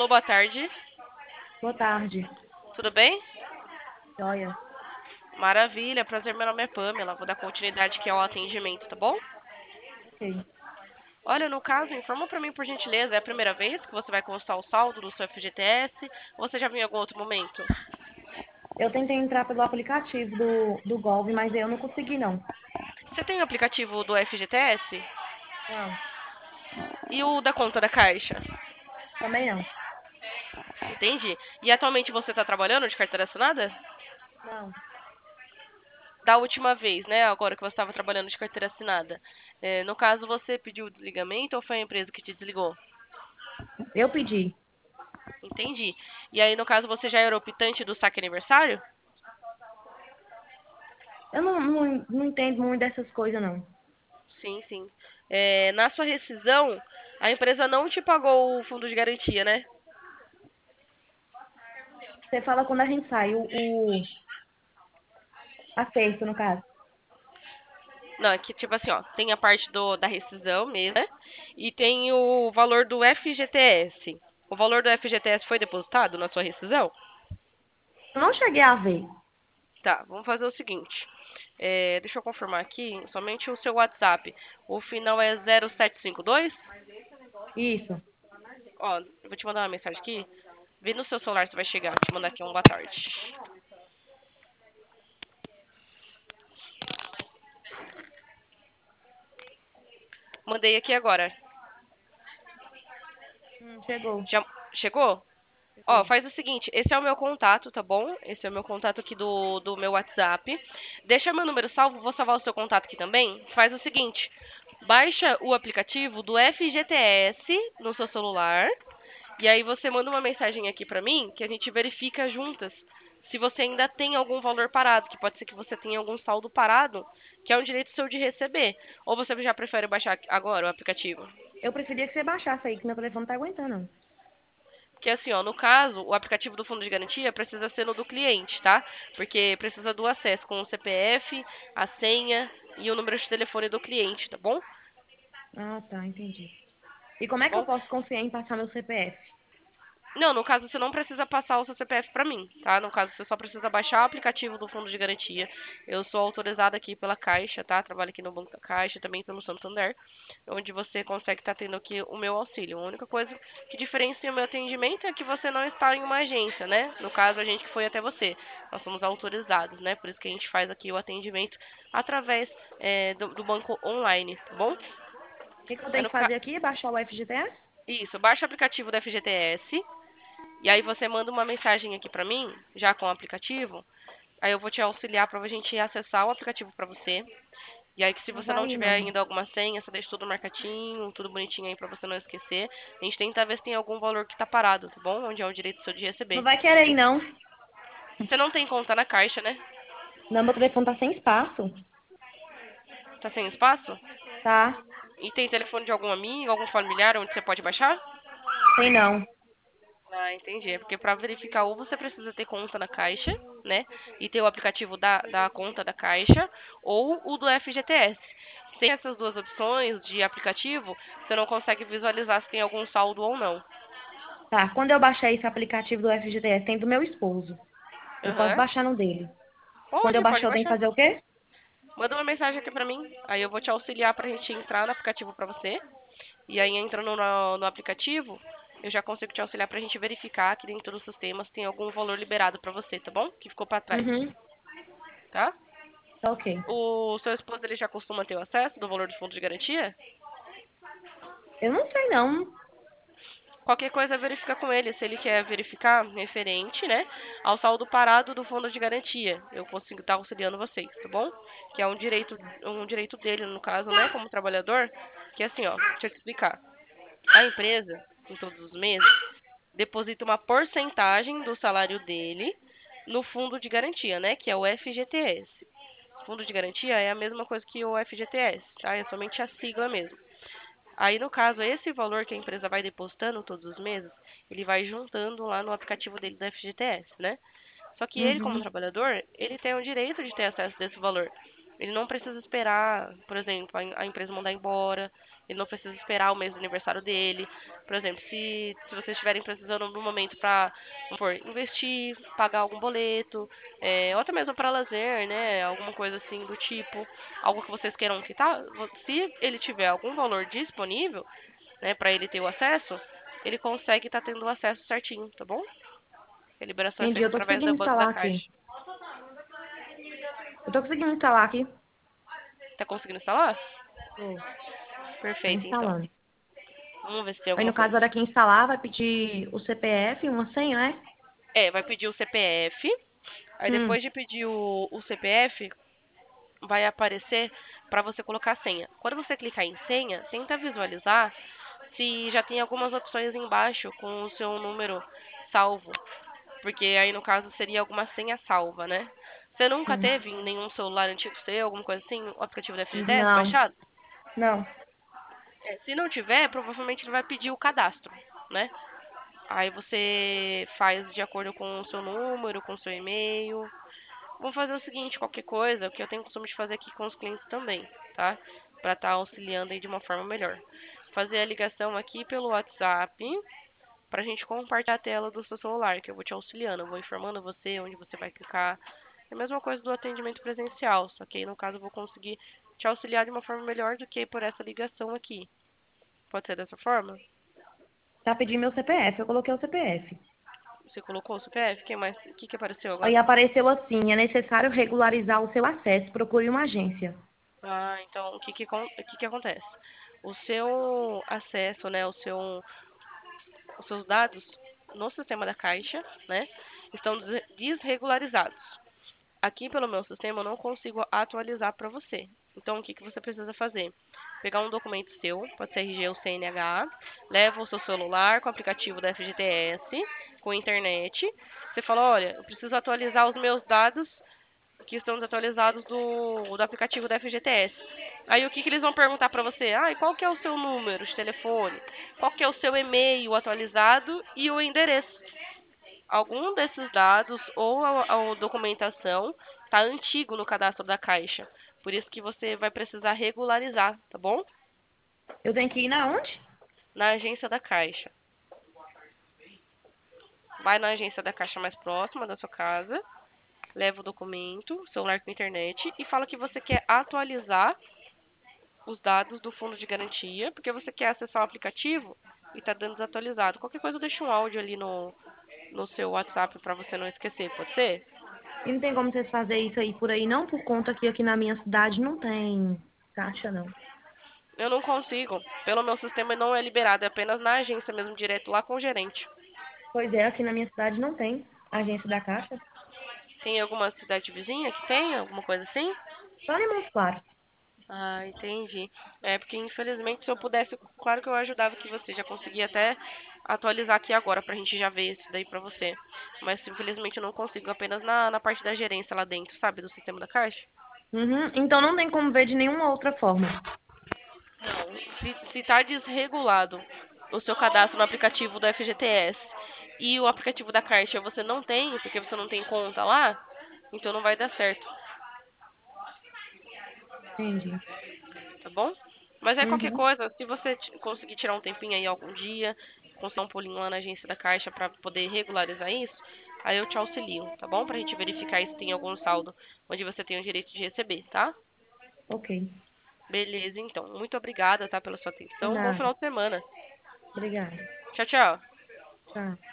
Alô, boa tarde. Boa tarde. Tudo bem? Joia. Maravilha, prazer, meu nome é Pamela. Vou dar continuidade aqui ao atendimento, tá bom? Ok. Olha, no caso, informa pra mim, por gentileza, é a primeira vez que você vai constar o saldo do seu FGTS ou você já viu em algum outro momento? Eu tentei entrar pelo aplicativo do Golve, mas eu não consegui, não. Você tem o aplicativo do FGTS Não, e o da conta da Caixa? também não. Entendi. E atualmente você está trabalhando de carteira assinada? Não. Da última vez, né? Agora que você estava trabalhando de carteira assinada. No caso, você pediu o desligamento ou foi a empresa que te desligou? Eu pedi. Entendi. E aí, no caso, você já era optante do saque aniversário? Eu não entendo muito dessas coisas, não. Sim, sim. Na sua rescisão, a empresa não te pagou o fundo de garantia, né? Você fala quando a gente sai, acerto, no caso. Não, é que tipo assim, ó, tem a parte da rescisão mesmo, né? E tem o valor do FGTS. O valor do FGTS foi depositado na sua rescisão? Eu não cheguei a ver. Tá, vamos fazer o seguinte. Deixa eu confirmar aqui, somente o seu WhatsApp. O final é 0752. Isso. Ó, eu vou te mandar uma mensagem aqui. Vê no seu celular se vai chegar. Vou te mandar aqui um boa tarde. Mandei aqui agora. Chegou. Já chegou? Ó, Chegou. faz o seguinte, esse é o meu contato, tá bom? Esse é o meu contato aqui do meu WhatsApp. Deixa meu número salvo, vou salvar o seu contato aqui também. Faz o seguinte, baixa o aplicativo do FGTS no seu celular. E aí você manda uma mensagem aqui pra mim, que a gente verifica juntas se você ainda tem algum valor parado, que pode ser que você tenha algum saldo parado, que é um direito seu de receber. Ou você já prefere baixar agora o aplicativo? Eu preferia que você baixasse aí, que meu telefone não tá aguentando, não. Porque assim, ó, no caso, o aplicativo do fundo de garantia precisa ser no do cliente, tá? Porque precisa do acesso com o CPF, a senha e o número de telefone do cliente, tá bom? Ah, tá, entendi. E como Tá é que eu bom? posso confiar em passar meu CPF? Não, no caso você não precisa passar o seu CPF pra mim, tá? No caso você só precisa baixar o aplicativo do fundo de garantia. Eu sou autorizada aqui pela Caixa, tá? Trabalho aqui no Banco da Caixa, também pelo Santander, onde você consegue estar tendo aqui o meu auxílio. A única coisa que diferencia o meu atendimento é que você não está em uma agência, né? No caso, a gente que foi até você. Nós somos autorizados, né? Por isso que a gente faz aqui o atendimento através do banco online, tá bom? O que que eu Aí tenho no que ca... fazer aqui? Baixar o FGTS? Isso, baixa o aplicativo do FGTS. E aí você manda uma mensagem aqui pra mim, já com o aplicativo. Aí eu vou te auxiliar pra gente acessar o aplicativo pra você. E aí que se Não você tá não aí, tiver não. ainda alguma senha, você deixa tudo marcadinho, tudo bonitinho aí pra você não esquecer. A gente tenta ver se tem algum valor que tá parado, tá bom? Onde é o direito seu de Não receber. vai querer ir, não. Você não tem conta na Caixa, né? Não, meu telefone tá sem espaço. Tá sem espaço? Tá? E tem telefone de algum amigo, algum familiar onde você pode baixar? Tem não. Ah, entendi. É porque para verificar ou você precisa ter conta na Caixa, né? E ter o aplicativo da conta da Caixa, ou o do FGTS. Sem essas duas opções de aplicativo, você não consegue visualizar se tem algum saldo ou não. Tá, quando eu baixar esse aplicativo do FGTS, tem do meu esposo. Eu posso Aham. baixar no dele. Quando eu Pode baixar, eu tenho que baixar. fazer o quê? Manda uma mensagem aqui pra mim. Aí eu vou te auxiliar pra gente entrar no aplicativo pra você. E aí, entrando no aplicativo, eu já consigo te auxiliar pra gente verificar aqui dentro do sistema se tem algum valor liberado pra você, tá bom? Que ficou pra trás, Uhum, tá? tá ok. O seu esposo ele já costuma ter o acesso do valor do fundo de garantia? Eu não sei, não. Qualquer coisa verifica com ele, se ele quer verificar referente, né, ao saldo parado do fundo de garantia. Eu consigo estar auxiliando vocês, tá bom? Que é um direito dele, no caso, né, como trabalhador, que é assim, ó, deixa eu te explicar. A empresa, em todos os meses, deposita uma porcentagem do salário dele no fundo de garantia, né, que é o FGTS. Fundo de garantia é a mesma coisa que o FGTS, tá? É somente a sigla mesmo. Aí, no caso, esse valor que a empresa vai depositando todos os meses, ele vai juntando lá no aplicativo dele do FGTS, né? Só que ele, como Uhum. trabalhador, ele tem o direito de ter acesso desse valor. Ele não precisa esperar, por exemplo, a empresa mandar embora. Ele não precisa esperar o mês do aniversário dele. Por exemplo, se vocês estiverem precisando no momento para, vamos supor, investir, pagar algum boleto, ou até mesmo para lazer, né? Alguma coisa assim do tipo, algo que vocês queiram quitar, se ele tiver algum valor disponível, né, para ele ter o acesso, ele consegue estar tendo o acesso certinho, tá bom? A liberação é Entendi, feita eu tô através do conseguindo banco da instalar Caixa. aqui. Eu tô conseguindo instalar aqui. Tá conseguindo instalar? Tô. Tá Perfeito, então. instalando. Vamos ver se tem Aí, alguma no caso, coisa. a hora que instalar, vai pedir o CPF, uma senha, né? Vai pedir o CPF. Aí depois Hum, de pedir o CPF, vai aparecer para você colocar a senha. Quando você clicar em senha, tenta visualizar se já tem algumas opções embaixo com o seu número salvo. Porque aí no caso seria alguma senha salva, né? Você nunca sim. teve em nenhum celular antigo seu, alguma coisa assim, o aplicativo da FGTS Não, baixado? não. Se não tiver, provavelmente ele vai pedir o cadastro, né? Aí você faz de acordo com o seu número, com o seu e-mail. Vamos fazer o seguinte, qualquer coisa, o que eu tenho o costume de fazer aqui com os clientes também, tá? Pra estar auxiliando aí de uma forma melhor. Fazer a ligação aqui pelo WhatsApp pra gente compartilhar a tela do seu celular, que eu vou te auxiliando, eu vou informando você onde você vai clicar. É a mesma coisa do atendimento presencial, só que aí no caso eu vou conseguir te auxiliar de uma forma melhor do que por essa ligação aqui. Pode ser dessa forma? Tá pedindo meu CPF, eu coloquei o CPF. Você colocou o CPF? Quem mais? O que que apareceu Aí agora? apareceu assim, é necessário regularizar o seu acesso, procure uma agência. Então o que que acontece? O seu acesso, né, os seus dados no sistema da Caixa, né, estão desregularizados. Aqui pelo meu sistema eu não consigo atualizar para você. Então o que que você precisa fazer? Pegar um documento seu, pode ser RG ou CNH, leva o seu celular com o aplicativo da FGTS, com internet. Você fala, olha, eu preciso atualizar os meus dados que estão desatualizados do aplicativo da FGTS. Aí o que, que eles vão perguntar para você? Ah, e qual que é o seu número de telefone? Qual que é o seu e-mail atualizado e o endereço? Algum desses dados ou a documentação está antigo no cadastro da Caixa. Por isso que você vai precisar regularizar, tá bom? Eu tenho que ir na onde? Na agência da Caixa. Vai na agência da Caixa mais próxima da sua casa, leva o documento, celular com internet e fala que você quer atualizar os dados do fundo de garantia, porque você quer acessar o aplicativo e está dando desatualizado. Qualquer coisa, deixa um áudio ali no seu WhatsApp para você não esquecer, pode ser? E não tem como vocês fazerem isso aí por aí, não, por conta que aqui na minha cidade não tem caixa, não. Eu não consigo. Pelo meu sistema não é liberado, é apenas na agência mesmo, direto lá com o gerente. Pois é, aqui na minha cidade não tem agência da caixa. Tem alguma cidade vizinha que tem? Alguma coisa assim? Só em Montes Claros. Ah, entendi. É porque infelizmente se eu pudesse, claro que eu ajudava que você já conseguia até atualizar aqui agora pra gente já ver isso daí pra você. Mas infelizmente eu não consigo, apenas na parte da gerência lá dentro, sabe, do sistema da Caixa. Uhum. Então não tem como ver de nenhuma outra forma. Não, se está desregulado o seu cadastro no aplicativo do FGTS e o aplicativo da Caixa você não tem, porque você não tem conta lá, então não vai dar certo, Entendi. tá bom? Mas é qualquer Uhum. coisa, se você conseguir tirar um tempinho aí algum dia, conseguir um pulinho lá na agência da Caixa para poder regularizar isso, aí eu te auxilio, tá bom? Pra gente verificar se tem algum saldo onde você tem o direito de receber, tá? Ok. Beleza, então. Muito obrigada, tá, pela sua De atenção. Bom nada. final de semana. Obrigada. Tchau, tchau. Tchau.